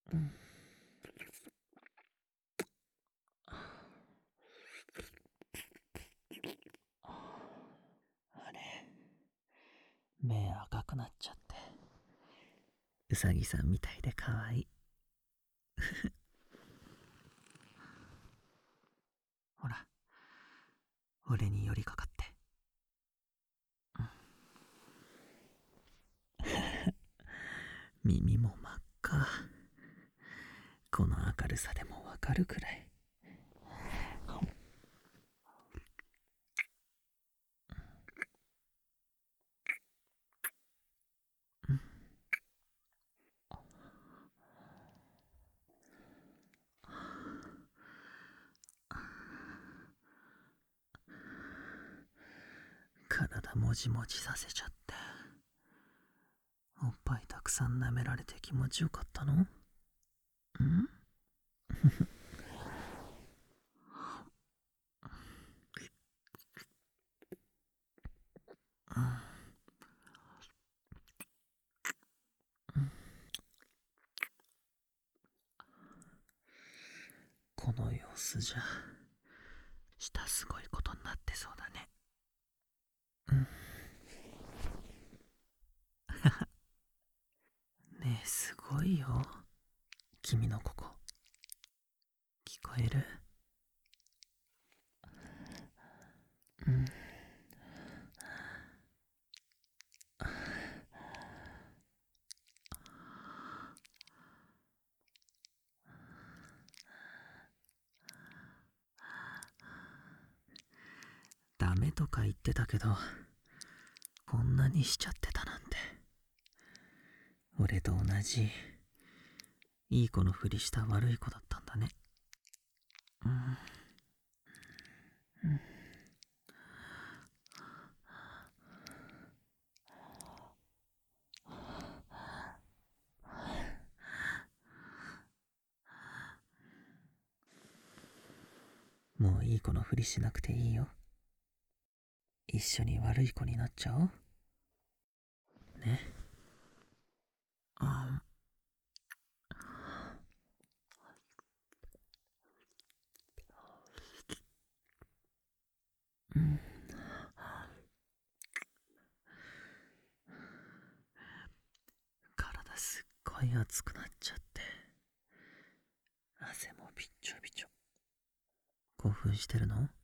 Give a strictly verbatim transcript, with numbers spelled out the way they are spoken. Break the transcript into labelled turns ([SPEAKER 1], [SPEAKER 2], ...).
[SPEAKER 1] うん、あれ、目赤くなっちゃって。うさぎさんみたいでかわいい。ほら、俺に寄りかかって。耳も真っ赤。この明るさでもわかるくらい。体もじもじさせちゃって。おっぱいたくさん舐められて気持ちよかったの？ん？この様子じゃ下すごいことになってそうだね。うん。ねえ、すごいよ。君のここ聞こえる？うん。ダメとか言ってたけど、こんなにしちゃってたなんて。俺と同じいい子のふりした悪い子だったんだね。うん。もういい子のふりしなくていいよ。一緒に悪い子になっちゃおうね。あ、うん。体すっごい熱くなっちゃって、汗もびっちょびちょ。興奮してるの？